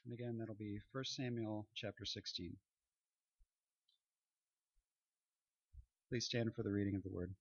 And again, that'll be 1 Samuel chapter 16. Please stand for the reading of the word.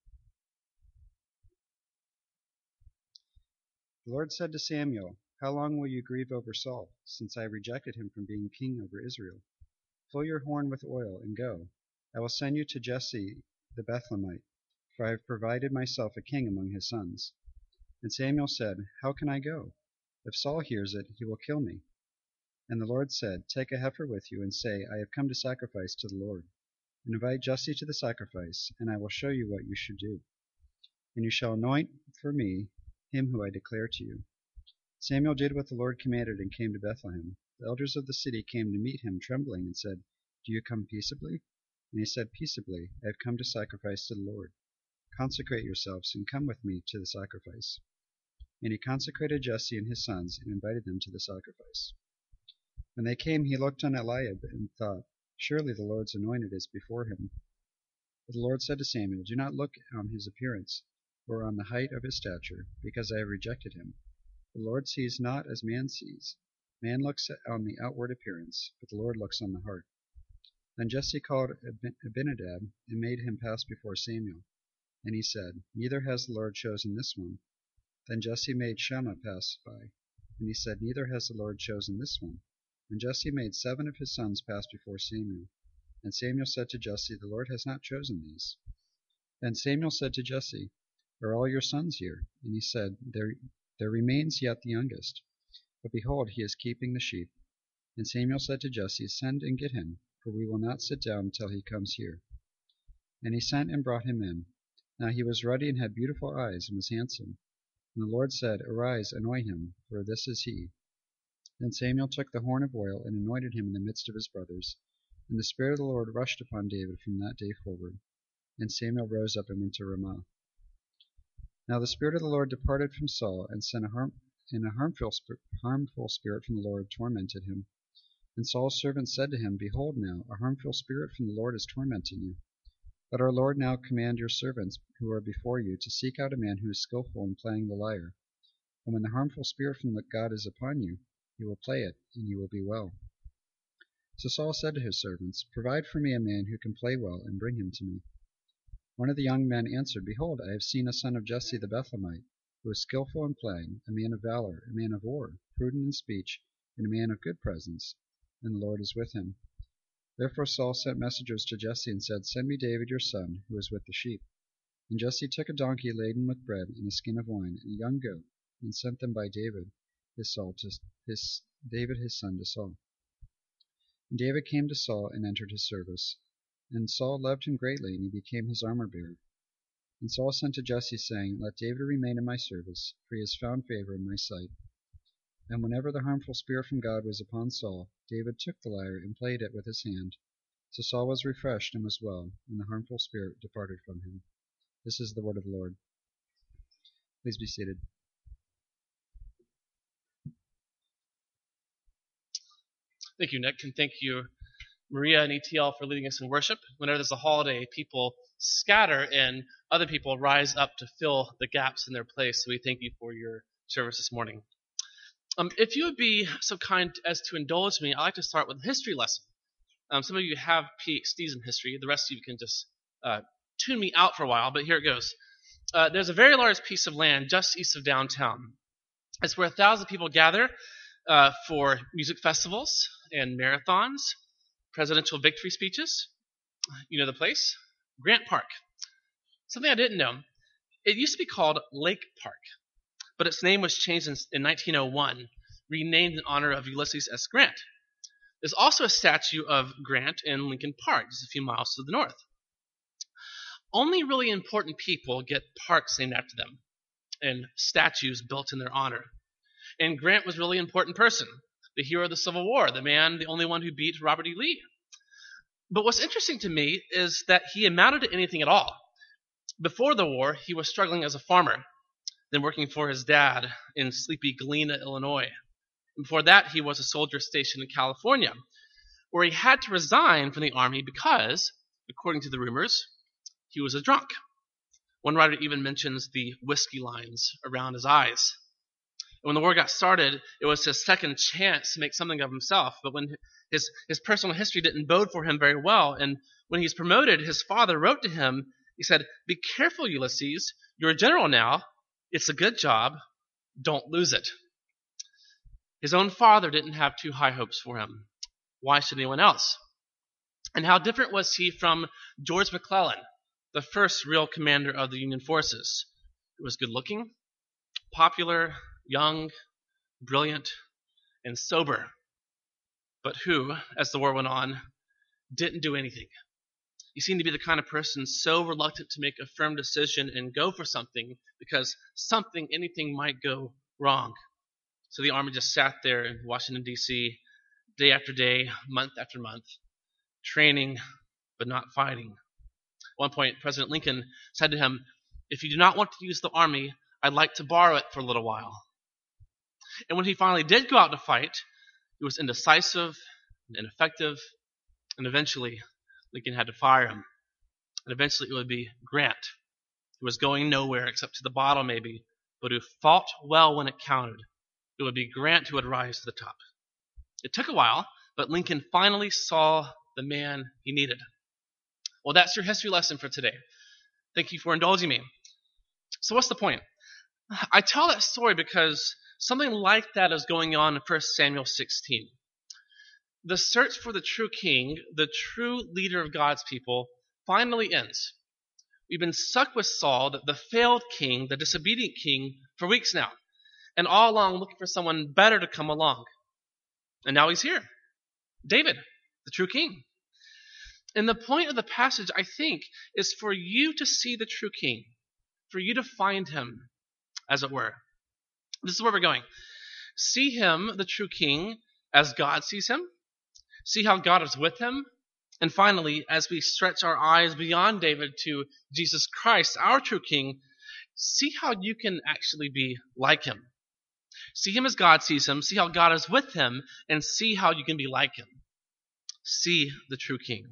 The Lord said to Samuel, "How long will you grieve over Saul, since I rejected him from being king over Israel? Fill your horn with oil and go. I will send you to Jesse the Bethlehemite, for I have provided myself a king among his sons." And Samuel said, "How can I go? If Saul hears it, he will kill me." And the Lord said, "Take a heifer with you, and say, I have come to sacrifice to the Lord. And invite Jesse to the sacrifice, and I will show you what you should do. And you shall anoint for me him who I declare to you." Samuel did what the Lord commanded and came to Bethlehem. The elders of the city came to meet him trembling and said, "Do you come peaceably?" And he said, "Peaceably, I have come to sacrifice to the Lord. Consecrate yourselves and come with me to the sacrifice." And he consecrated Jesse and his sons and invited them to the sacrifice. When they came, he looked on Eliab and thought, "Surely the Lord's anointed is before him." But the Lord said to Samuel, "Do not look on his appearance or on the height of his stature, because I have rejected him. The Lord sees not as man sees. Man looks on the outward appearance, but the Lord looks on the heart." Then Jesse called Abinadab and made him pass before Samuel. And he said, "Neither has the Lord chosen this one." Then Jesse made Shammah pass by. And he said, "Neither has the Lord chosen this one." And Jesse made 7 of his sons pass before Samuel. And Samuel said to Jesse, "The Lord has not chosen these." Then Samuel said to Jesse, "Are all your sons here?" And he said, There remains yet the youngest, but behold, he is keeping the sheep." And Samuel said to Jesse, "Send and get him, for we will not sit down till he comes here." And he sent and brought him in. Now he was ruddy and had beautiful eyes and was handsome. And the Lord said, "Arise, anoint him, for this is he." Then Samuel took the horn of oil and anointed him in the midst of his brothers. And the Spirit of the Lord rushed upon David from that day forward. And Samuel rose up and went to Ramah. Now the Spirit of the Lord departed from Saul, and a harmful spirit from the Lord tormented him. And Saul's servants said to him, "Behold now, a harmful spirit from the Lord is tormenting you. Let our Lord now command your servants who are before you to seek out a man who is skillful in playing the lyre. And when the harmful spirit from God is upon you, he will play it, and you will be well." So Saul said to his servants, "Provide for me a man who can play well, and bring him to me." One of the young men answered, "Behold, I have seen a son of Jesse the Bethlehemite, who is skillful in playing, a man of valor, a man of war, prudent in speech, and a man of good presence, and the Lord is with him." Therefore Saul sent messengers to Jesse and said, "Send me David your son, who is with the sheep." And Jesse took a donkey laden with bread and a skin of wine and a young goat, and sent them by David his son to Saul. And David came to Saul and entered his service. And Saul loved him greatly, and he became his armor-bearer. And Saul sent to Jesse, saying, "Let David remain in my service, for he has found favor in my sight." And whenever the harmful spirit from God was upon Saul, David took the lyre and played it with his hand. So Saul was refreshed and was well, and the harmful spirit departed from him. This is the word of the Lord. Please be seated. Thank you, Nick, and thank you, Maria and ETL, for leading us in worship. Whenever there's a holiday, people scatter and other people rise up to fill the gaps in their place. So we thank you for your service this morning. If you would be so kind as to indulge me, I'd like to start with a history lesson. Some of you have PhDs in history. The rest of you can just tune me out for a while, but here it goes. There's a very large piece of land just east of downtown. It's where 1,000 people gather for music festivals and marathons, presidential victory speeches. You know the place? Grant Park. Something I didn't know. It used to be called Lake Park, but its name was changed in 1901, renamed in honor of Ulysses S. Grant. There's also a statue of Grant in Lincoln Park, just a few miles to the north. Only really important people get parks named after them and statues built in their honor. And Grant was a really important person, the hero of the Civil War, the only one who beat Robert E. Lee. But what's interesting to me is that he amounted to anything at all. Before the war, he was struggling as a farmer, then working for his dad in sleepy Galena, Illinois. And before that, he was a soldier stationed in California, where he had to resign from the army because, according to the rumors, he was a drunk. One writer even mentions the whiskey lines around his eyes. When the war got started, it was his second chance to make something of himself. But when his personal history didn't bode for him very well, and when he's promoted, his father wrote to him, he said, "Be careful, Ulysses. You're a general now. It's a good job. Don't lose it." His own father didn't have too high hopes for him. Why should anyone else? And how different was he from George McClellan, the first real commander of the Union forces? He was good looking, popular, young, brilliant, and sober, but who, as the war went on, didn't do anything. He seemed to be the kind of person so reluctant to make a firm decision and go for something because anything might go wrong. So the army just sat there in Washington, D.C., day after day, month after month, training but not fighting. At one point, President Lincoln said to him, "If you do not want to use the army, I'd like to borrow it for a little while." And when he finally did go out to fight, he was indecisive and ineffective, and eventually Lincoln had to fire him. And eventually it would be Grant, who was going nowhere except to the bottom maybe, but who fought well when it counted. It would be Grant who would rise to the top. It took a while, but Lincoln finally saw the man he needed. Well, that's your history lesson for today. Thank you for indulging me. So what's the point? I tell that story because something like that is going on in 1 Samuel 16. The search for the true king, the true leader of God's people, finally ends. We've been stuck with Saul, the failed king, the disobedient king, for weeks now, and all along looking for someone better to come along. And now he's here. David, the true king. And the point of the passage, I think, is for you to see the true king, for you to find him, as it were. This is where we're going. See him, the true king, as God sees him. See how God is with him. And finally, as we stretch our eyes beyond David to Jesus Christ, our true king, see how you can actually be like him. See him as God sees him. See how God is with him. And see how you can be like him. See the true king.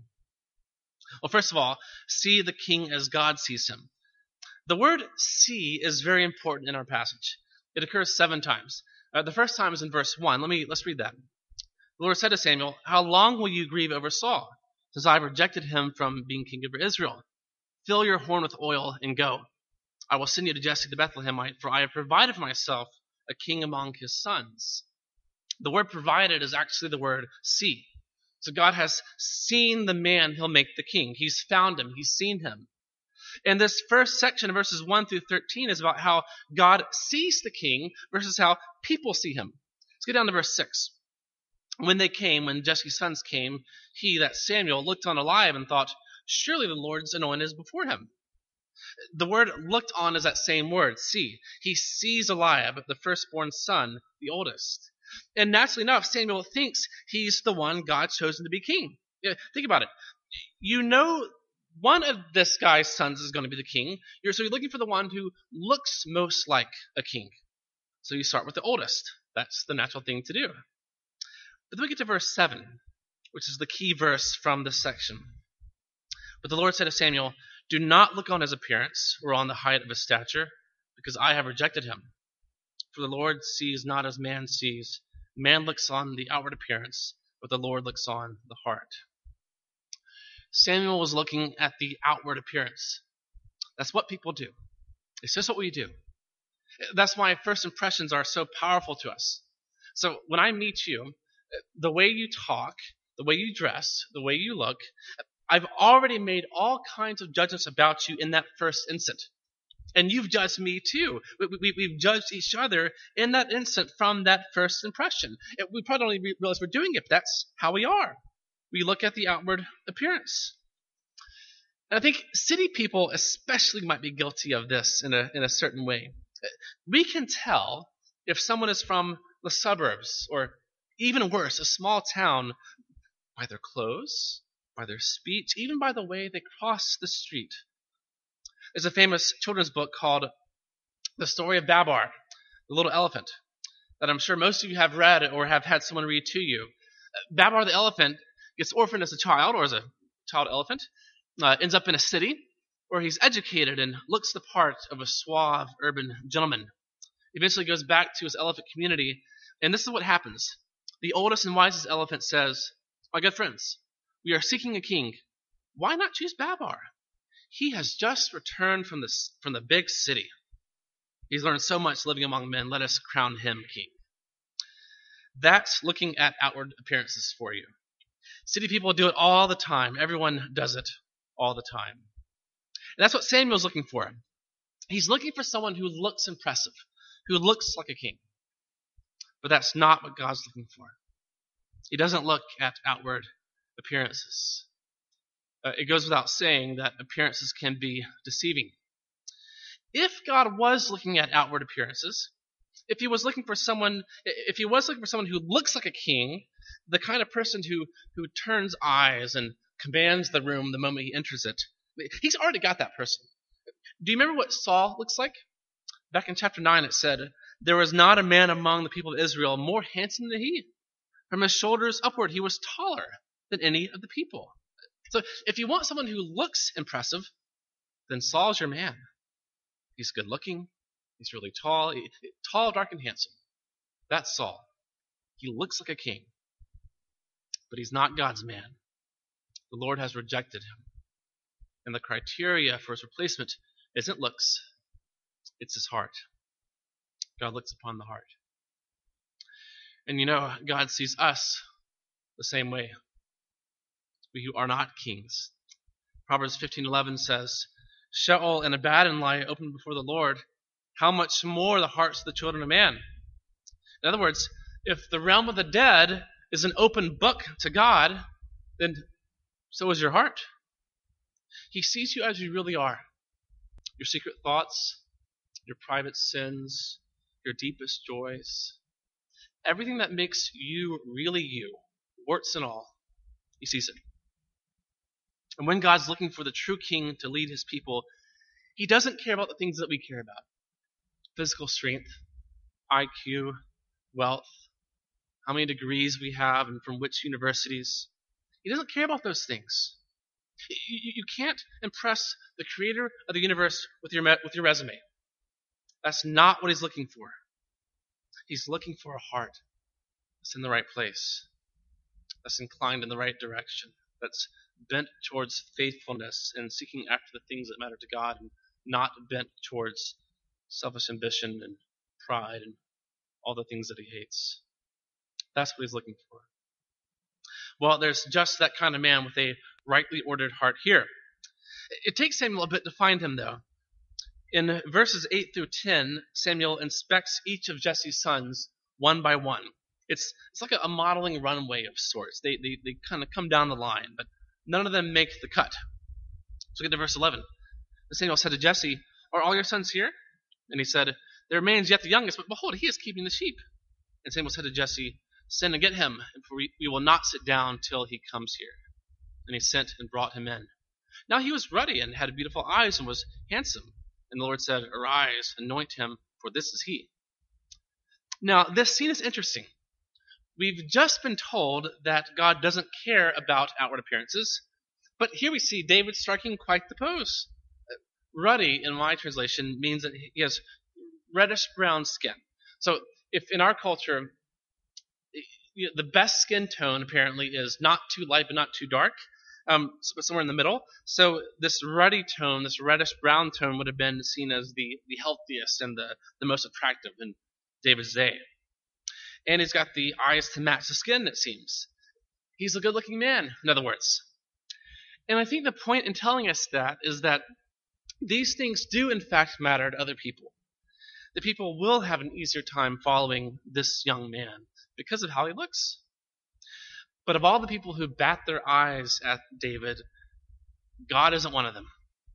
Well, first of all, see the king as God sees him. The word see is very important in our passage. It occurs 7 times. The first time is in verse 1. Let's read that. The Lord said to Samuel, "How long will you grieve over Saul, since I have rejected him from being king over Israel? Fill your horn with oil and go. I will send you to Jesse the Bethlehemite, for I have provided for myself a king among his sons." The word provided is actually the word see. So God has seen the man he'll make the king. He's found him. He's seen him. And this first section, verses 1 through 13, is about how God sees the king versus how people see him. Let's get down to verse 6. When Jesse's sons came, he, that Samuel, looked on Eliab and thought, "Surely the Lord's anointed is before him." The word looked on is that same word, see. He sees Eliab, the firstborn son, the oldest. And naturally enough, Samuel thinks he's the one God chosen to be king. Think about it. You know one of this guy's sons is going to be the king. So you're looking for the one who looks most like a king. So you start with the oldest. That's the natural thing to do. But then we get to verse 7, which is the key verse from this section. But the Lord said to Samuel, "Do not look on his appearance or on the height of his stature, because I have rejected him. For the Lord sees not as man sees. Man looks on the outward appearance, but the Lord looks on the heart." Samuel was looking at the outward appearance. That's what people do. It's just what we do. That's why first impressions are so powerful to us. So when I meet you, the way you talk, the way you dress, the way you look, I've already made all kinds of judgments about you in that first instant. And you've judged me too. We've judged each other in that instant from that first impression. We probably don't even realize we're doing it, but that's how we are. We look at the outward appearance. And I think city people especially might be guilty of this in a certain way. We can tell if someone is from the suburbs, or even worse, a small town, by their clothes, by their speech, even by the way they cross the street. There's a famous children's book called The Story of Babar, the Little Elephant, that I'm sure most of you have read or have had someone read to you. Babar the elephant gets orphaned as a child, or as a child elephant, ends up in a city where he's educated and looks the part of a suave urban gentleman. Eventually goes back to his elephant community, and this is what happens. The oldest and wisest elephant says, "My good friends, we are seeking a king. Why not choose Babar? He has just returned from the big city. He's learned so much living among men. Let us crown him king." That's looking at outward appearances for you. City people do it all the time. Everyone does it all the time. And that's what Samuel's looking for. He's looking for someone who looks impressive, who looks like a king. But that's not what God's looking for. He doesn't look at outward appearances. It goes without saying that appearances can be deceiving. If God was looking at outward appearances, if he was looking for someone who looks like a king, the kind of person who turns eyes and commands the room the moment he enters it, he's already got that person. Do you remember what Saul looks like? Back in chapter 9 it said, "There was not a man among the people of Israel more handsome than he. From his shoulders upward he was taller than any of the people." So if you want someone who looks impressive, then Saul's your man. He's good looking. He's really tall, dark, and handsome. That's Saul. He looks like a king. But he's not God's man. The Lord has rejected him. And the criteria for his replacement isn't looks, it's his heart. God looks upon the heart. And God sees us the same way. We who are not kings. Proverbs 15:11 says, "Sheol and Abaddon lie open before the Lord. How much more the hearts of the children of man?" In other words, if the realm of the dead is an open book to God, then so is your heart. He sees you as you really are. Your secret thoughts, your private sins, your deepest joys. Everything that makes you really you, warts and all, he sees it. And when God's looking for the true king to lead his people, he doesn't care about the things that we care about. Physical strength, IQ, wealth, how many degrees we have and from which universities. He doesn't care about those things. You can't impress the creator of the universe with your resume. That's not what he's looking for. He's looking for a heart that's in the right place, that's inclined in the right direction, that's bent towards faithfulness and seeking after the things that matter to God, and not bent towards selfish ambition and pride and all the things that he hates. That's what he's looking for. Well, there's just that kind of man with a rightly ordered heart here. It takes Samuel a bit to find him, though. In verses 8 through 10, Samuel inspects each of Jesse's sons one by one. It's like a modeling runway of sorts. They kind of come down the line, but none of them make the cut. So get to verse 11. And Samuel said to Jesse, "Are all your sons here?" And he said, "There remains yet the youngest, but behold, he is keeping the sheep." And Samuel said to Jesse, "Send and get him, for we will not sit down till he comes here." And he sent and brought him in. Now he was ruddy and had beautiful eyes and was handsome. And the Lord said, "Arise, anoint him, for this is he." Now this scene is interesting. We've just been told that God doesn't care about outward appearances, but here we see David striking quite the pose. Ruddy, in my translation, means that he has reddish-brown skin. So if in our culture, the best skin tone apparently is not too light but not too dark, but somewhere in the middle. So this ruddy tone, this reddish-brown tone, would have been seen as the healthiest and the most attractive in David's day. And he's got the eyes to match the skin, it seems. He's a good-looking man, in other words. And I think the point in telling us that is that these things do in fact matter to other people. The people will have an easier time following this young man because of how he looks. But of all the people who bat their eyes at David, God isn't one of them.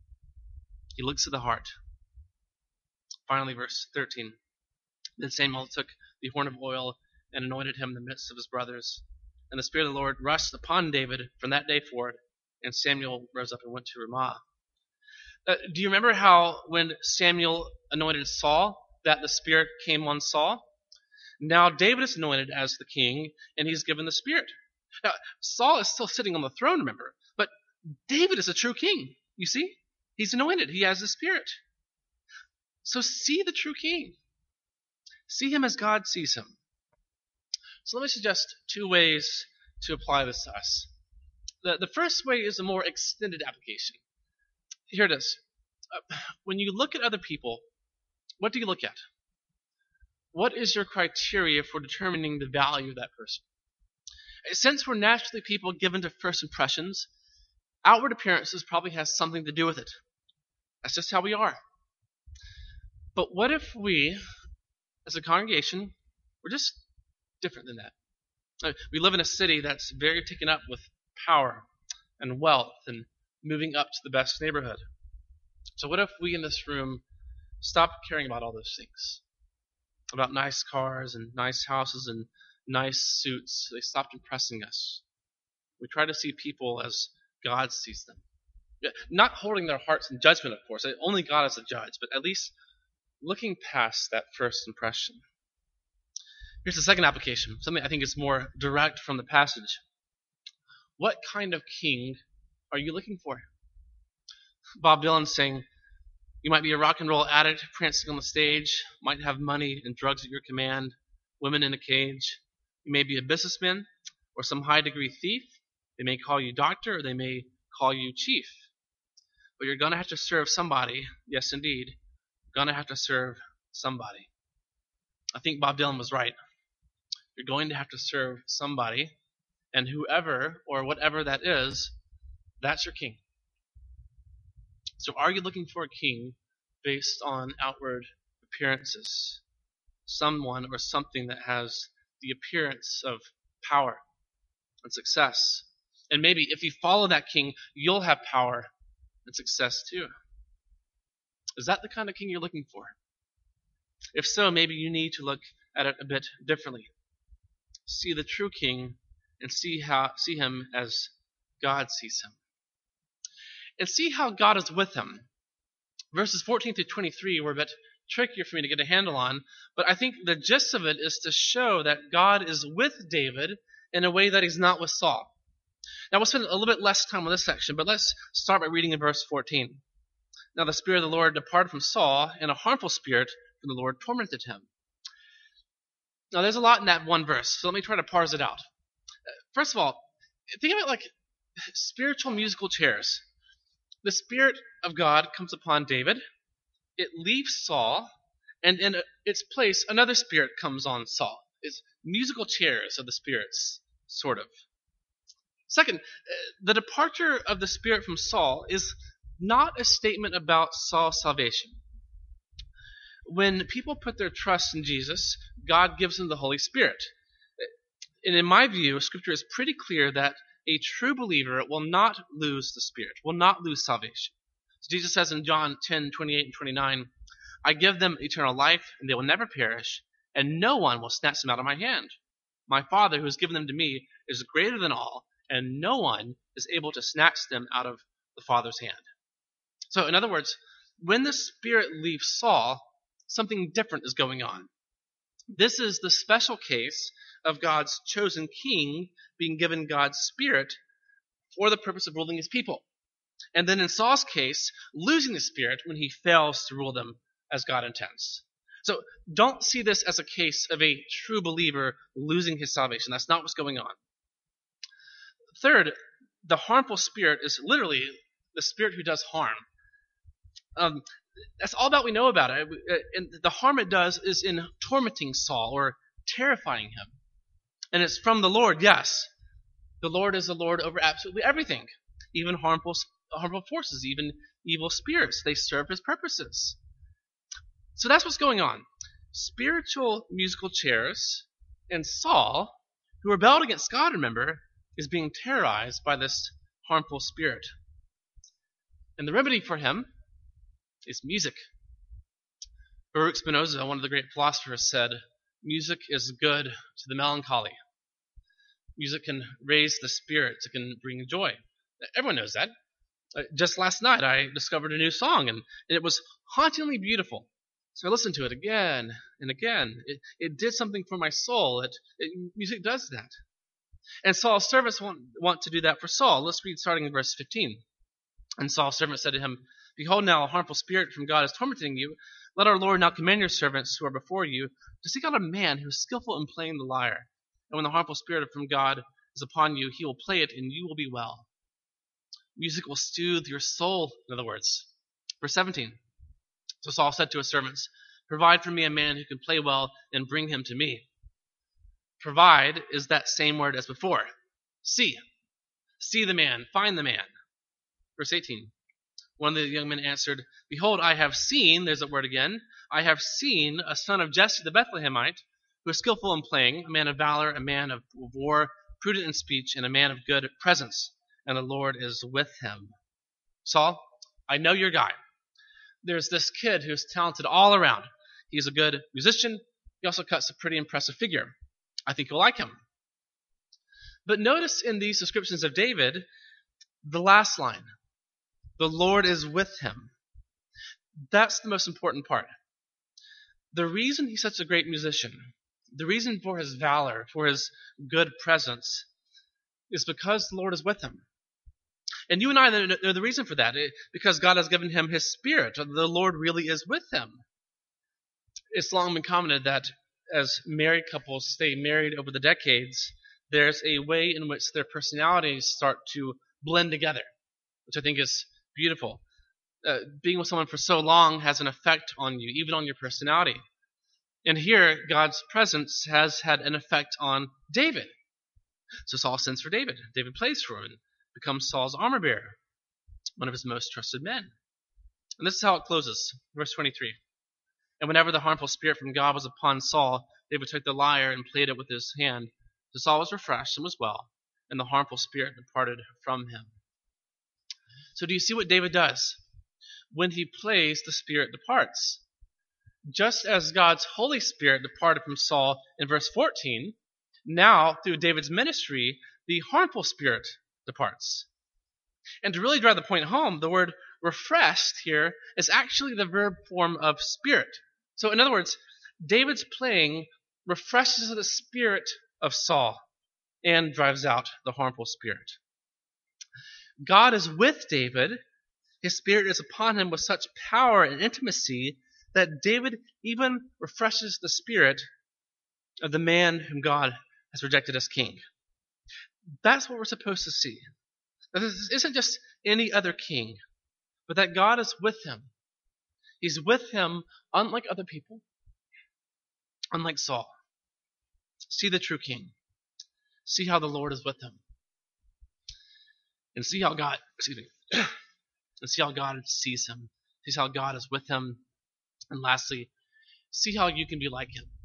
He looks at the heart. Finally, verse 13. Then Samuel took the horn of oil and anointed him in the midst of his brothers. And the Spirit of the Lord rushed upon David from that day forward, and Samuel rose up and went to Ramah. Do you remember how when Samuel anointed Saul, that the Spirit came on Saul? Now David is anointed as the king, and he's given the Spirit. Now, Saul is still sitting on the throne, remember, but David is a true king, you see? He's anointed. He has the Spirit. So see the true king. See him as God sees him. So let me suggest 2 ways to apply this to us. The first way is a more extended application. Here it is. When you look at other people, what do you look at? What is your criteria for determining the value of that person? Since we're naturally people given to first impressions, outward appearances probably has something to do with it. That's just how we are. But what if we, as a congregation, we're just different than that? We live in a city that's very taken up with power and wealth and moving up to the best neighborhood. So what if we in this room stopped caring about all those things? About nice cars and nice houses and nice suits. They stopped impressing us. We try to see people as God sees them. Not holding their hearts in judgment, of course. Only God is a judge, but at least looking past that first impression. Here's the second application, something I think is more direct from the passage. What kind of king are you looking for? Bob Dylan's saying, you might be a rock and roll addict prancing on the stage, might have money and drugs at your command, women in a cage. You may be a businessman or some high-degree thief. They may call you doctor or they may call you chief. But you're going to have to serve somebody. Yes, indeed. You're going to have to serve somebody. I think Bob Dylan was right. You're going to have to serve somebody, and whoever or whatever that is, that's your king. So are you looking for a king based on outward appearances? Someone or something that has the appearance of power and success. And maybe if you follow that king, you'll have power and success too. Is that the kind of king you're looking for? If so, maybe you need to look at it a bit differently. See the true king and see him as God sees him. And see how God is with him. Verses 14 through 23 were a bit trickier for me to get a handle on, but I think the gist of it is to show that God is with David in a way that he's not with Saul. Now we'll spend a little bit less time on this section, but let's start by reading in verse 14. Now the Spirit of the Lord departed from Saul, and a harmful spirit from the Lord tormented him. Now there's a lot in that one verse, so let me try to parse it out. First of all, think of it like spiritual musical chairs. The Spirit of God comes upon David. It leaves Saul, and in its place, another spirit comes on Saul. It's musical chairs of the spirits, sort of. Second, the departure of the Spirit from Saul is not a statement about Saul's salvation. When people put their trust in Jesus, God gives them the Holy Spirit. And in my view, Scripture is pretty clear that a true believer will not lose the Spirit, will not lose salvation. So Jesus says in John 10:28 and 29, I give them eternal life, and they will never perish, and no one will snatch them out of my hand. My Father, who has given them to me, is greater than all, and no one is able to snatch them out of the Father's hand. So, in other words, when the Spirit leaves Saul, something different is going on. This is the special case of God's chosen king being given God's Spirit for the purpose of ruling his people. And then in Saul's case, losing the Spirit when he fails to rule them as God intends. So don't see this as a case of a true believer losing his salvation. That's not what's going on. Third, the harmful spirit is literally the spirit who does harm. That's all that we know about it. And the harm it does is in tormenting Saul or terrifying him. And it's from the Lord, yes. The Lord is the Lord over absolutely everything, even harmful forces, even evil spirits. They serve his purposes. So that's what's going on. Spiritual musical chairs, and Saul, who rebelled against God, remember, is being terrorized by this harmful spirit. And the remedy for him is music. Baruch Spinoza, one of the great philosophers, said, music is good to the melancholy. Music can raise the spirits. It can bring joy. Everyone knows that. Just last night, I discovered a new song, and it was hauntingly beautiful. So I listened to it again and again. It did something for my soul. Music does that. And Saul's servants want to do that for Saul. Let's read starting in verse 15. And Saul's servant said to him, Behold now, a harmful spirit from God is tormenting you. Let our Lord now command your servants who are before you to seek out a man who is skillful in playing the lyre. And when the harmful spirit from God is upon you, he will play it and you will be well. Music will soothe your soul, in other words. Verse 17. So Saul said to his servants, provide for me a man who can play well and bring him to me. Provide is that same word as before. See. See the man. Find the man. Verse 18. One of the young men answered, behold, I have seen, there's that word again, I have seen a son of Jesse the Bethlehemite, who is skillful in playing, a man of valor, a man of war, prudent in speech, and a man of good presence. And the Lord is with him. Saul, I know your guy. There's this kid who's talented all around. He's a good musician. He also cuts a pretty impressive figure. I think you'll like him. But notice in these descriptions of David, the last line, the Lord is with him. That's the most important part. The reason he's such a great musician, the reason for his valor, for his good presence, is because the Lord is with him. And you and I know the reason for that, because God has given him his Spirit. The Lord really is with him. It's long been commented that as married couples stay married over the decades, there's a way in which their personalities start to blend together, which I think is beautiful. Being with someone for so long has an effect on you, even on your personality. And here, God's presence has had an effect on David. So Saul sends for David. David plays for him and becomes Saul's armor bearer, one of his most trusted men. And this is how it closes, verse 23. And whenever the harmful spirit from God was upon Saul, David took the lyre and played it with his hand. So Saul was refreshed and was well, and the harmful spirit departed from him. So do you see what David does? When he plays, the spirit departs. Just as God's Holy Spirit departed from Saul in verse 14, now through David's ministry, the harmful spirit departs. And to really drive the point home, the word refreshed here is actually the verb form of spirit. So in other words, David's playing refreshes the spirit of Saul and drives out the harmful spirit. God is with David. His spirit is upon him with such power and intimacy that David even refreshes the spirit of the man whom God has rejected as king. That's what we're supposed to see. This isn't just any other king, but that God is with him. He's with him unlike other people, unlike Saul. See the true king. See how the Lord is with him. And see how God, and see how God sees him. See how God is with him. And lastly, see how you can be like him.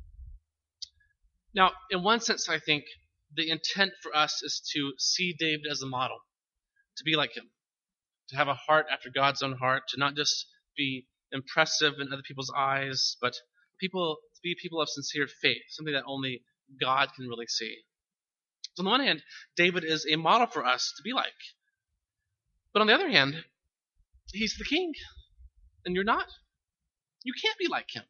Now, in one sense, I think the intent for us is to see David as a model, to be like him, to have a heart after God's own heart, to not just be impressive in other people's eyes, but to be people of sincere faith, something that only God can really see. So on the one hand, David is a model for us to be like. But on the other hand, he's the king, and you're not. You can't be like him.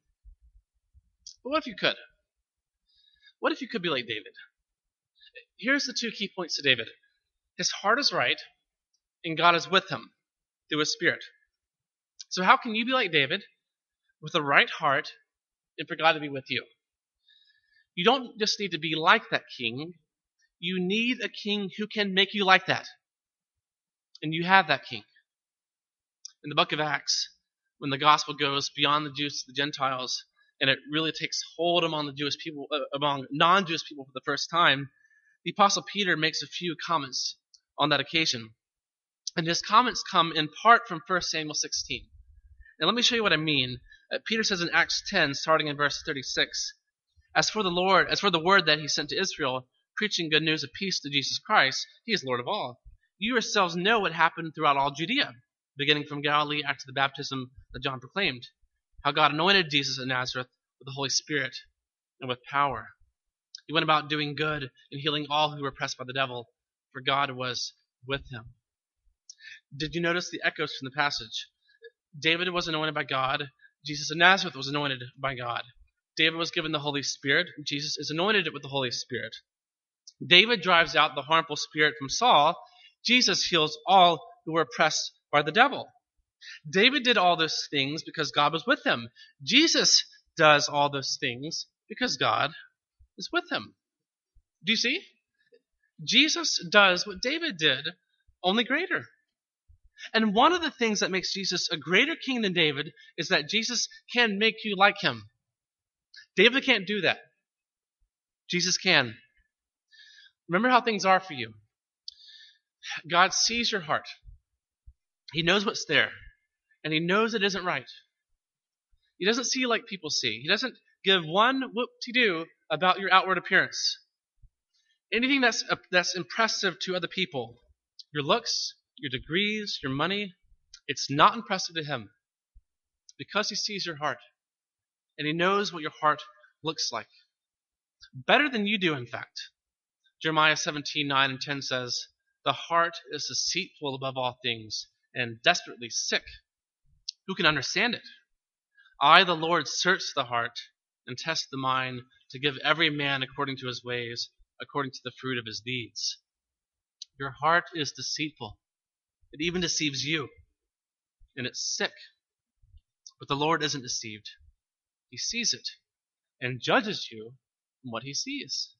But what if you could? What if you could be like David? Here's the two key points to David. His heart is right, and God is with him through his Spirit. So how can you be like David with a right heart and for God to be with you? You don't just need to be like that king. You need a king who can make you like that. And you have that king. In the book of Acts, when the gospel goes beyond the Jews to the Gentiles, and it really takes hold among the Jewish people, among non-Jewish people for the first time, the Apostle Peter makes a few comments on that occasion. And his comments come in part from 1 Samuel 16. And let me show you what I mean. Peter says in Acts 10, starting in verse 36, As for the word that he sent to Israel, preaching good news of peace to Jesus Christ, he is Lord of all. You yourselves know what happened throughout all Judea, beginning from Galilee after the baptism that John proclaimed, how God anointed Jesus of Nazareth with the Holy Spirit and with power. He went about doing good and healing all who were oppressed by the devil, for God was with him. Did you notice the echoes from the passage? David was anointed by God. Jesus of Nazareth was anointed by God. David was given the Holy Spirit. Jesus is anointed with the Holy Spirit. David drives out the harmful spirit from Saul. Jesus heals all who were oppressed by the devil. David did all those things because God was with him. Jesus does all those things because God is with him. Do you see? Jesus does what David did, only greater. And one of the things that makes Jesus a greater king than David is that Jesus can make you like him. David can't do that. Jesus can. Remember how things are for you. God sees your heart. He knows what's there. And he knows it isn't right. He doesn't see you like people see. He doesn't give one whoop-de-doo about your outward appearance. Anything that's impressive to other people, your looks, your degrees, your money, it's not impressive to him because he sees your heart and he knows what your heart looks like. Better than you do, in fact. Jeremiah 17:9 and 10 says, "The heart is deceitful above all things and desperately sick. Who can understand it? I, the Lord, search the heart and test the mind to give every man according to his ways, according to the fruit of his deeds." Your heart is deceitful. It even deceives you. And it's sick. But the Lord isn't deceived. He sees it and judges you from what he sees.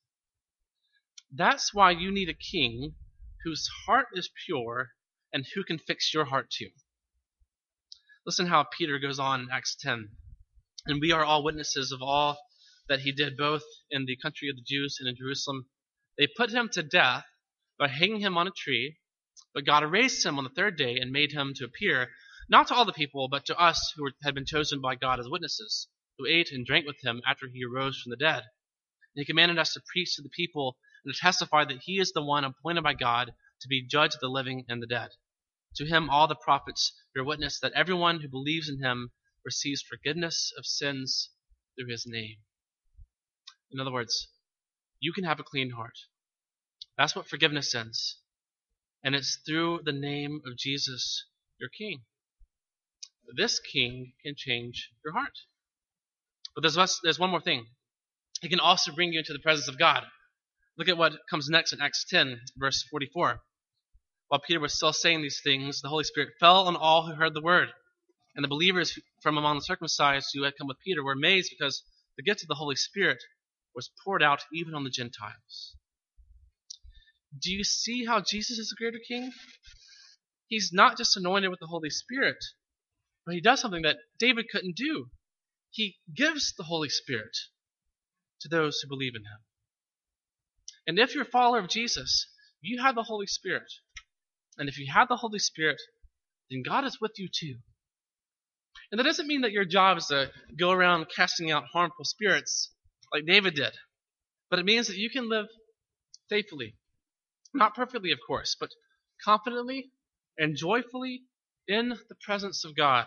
That's why you need a king whose heart is pure and who can fix your heart too. Listen how Peter goes on in Acts 10. "And we are all witnesses of all that he did both in the country of the Jews and in Jerusalem. They put him to death by hanging him on a tree, but God raised him on the third day and made him to appear, not to all the people, but to us who had been chosen by God as witnesses, who ate and drank with him after he arose from the dead. And he commanded us to preach to the people and to testify that he is the one appointed by God to be judge of the living and the dead. To him all the prophets bear witness that everyone who believes in him receives forgiveness of sins through his name." In other words, you can have a clean heart. That's what forgiveness is. And it's through the name of Jesus, your King. This King can change your heart. But there's one more thing. He can also bring you into the presence of God. Look at what comes next in Acts 10, verse 44. "While Peter was still saying these things, the Holy Spirit fell on all who heard the word. And the believers from among the circumcised who had come with Peter were amazed because the gift of the Holy Spirit was poured out even on the Gentiles." Do you see how Jesus is a greater king? He's not just anointed with the Holy Spirit, but he does something that David couldn't do. He gives the Holy Spirit to those who believe in him. And if you're a follower of Jesus, you have the Holy Spirit. And if you have the Holy Spirit, then God is with you too. And that doesn't mean that your job is to go around casting out harmful spirits like David did. But it means that you can live faithfully. Not perfectly, of course, but confidently and joyfully in the presence of God.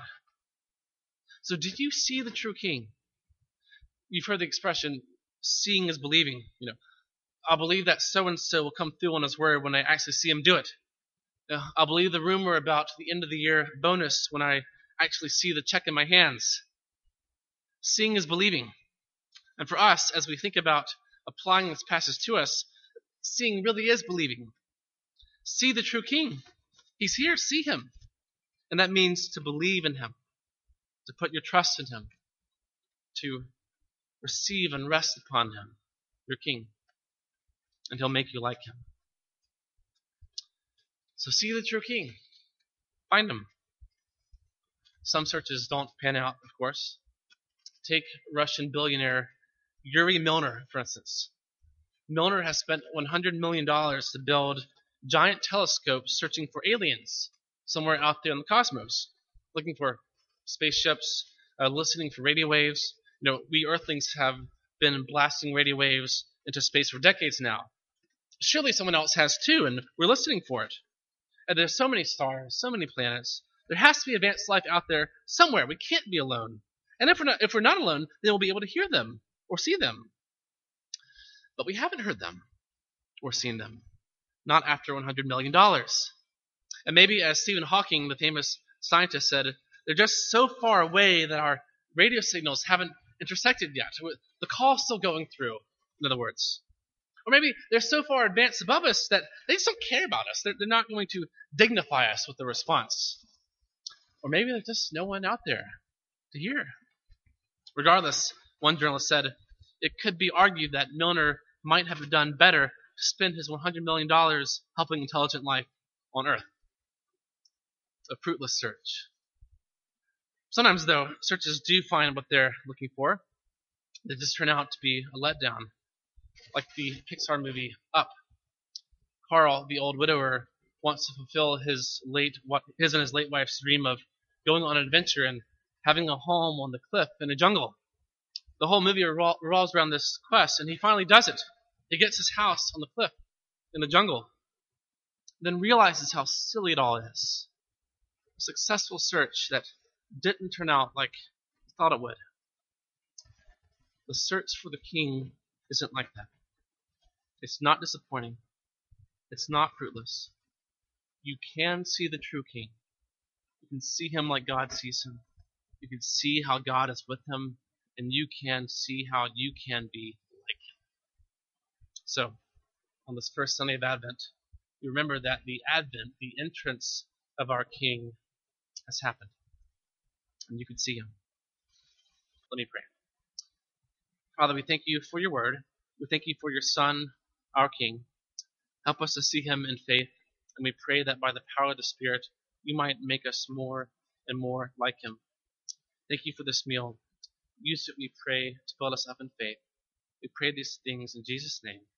So did you see the true King? You've heard the expression, seeing is believing. I'll believe that so-and-so will come through on his word when I actually see him do it. I'll believe the rumor about the end of the year bonus when I actually see the check in my hands. Seeing is believing. And for us, as we think about applying this passage to us, seeing really is believing. See the true King. He's here. See him. And that means to believe in him, to put your trust in him, to receive and rest upon him, your King. And he'll make you like him. So see the true King. Find him. Some searches don't pan out, of course. Take Russian billionaire Yuri Milner, for instance. Milner has spent $100 million to build giant telescopes searching for aliens somewhere out there in the cosmos, looking for spaceships, listening for radio waves. We Earthlings have been blasting radio waves into space for decades now. Surely someone else has too, and we're listening for it. And there's so many stars, so many planets. There has to be advanced life out there somewhere. We can't be alone. And if we're not alone, then we'll be able to hear them or see them. But we haven't heard them or seen them. Not after $100 million. And maybe, as Stephen Hawking, the famous scientist, said, they're just so far away that our radio signals haven't intersected yet. The call's still going through, in other words. Or maybe they're so far advanced above us that they just don't care about us. They're not going to dignify us with a response. Or maybe there's just no one out there to hear. Regardless, one journalist said, it could be argued that Milner might have done better to spend his $100 million helping intelligent life on Earth. A fruitless search. Sometimes, though, searchers do find what they're looking for. They just turn out to be a letdown. Like the Pixar movie Up. Carl, the old widower, wants to fulfill his and his late wife's dream of going on an adventure and having a home on the cliff in a jungle. The whole movie revolves around this quest, and he finally does it. He gets his house on the cliff in the jungle, then realizes how silly it all is. A successful search that didn't turn out like he thought it would. The search for the king isn't like that. It's not disappointing. It's not fruitless. You can see the true king. You can see him like God sees him. You can see how God is with him, and you can see how you can be like him. So, on this first Sunday of Advent, we remember that the advent, the entrance of our King, has happened. And you can see him. Let me pray. Father, we thank you for your word. We thank you for your Son, our King. Help us to see him in faith, and we pray that by the power of the Spirit, you might make us more and more like him. Thank you for this meal. Use it, we pray, to build us up in faith. We pray these things in Jesus' name.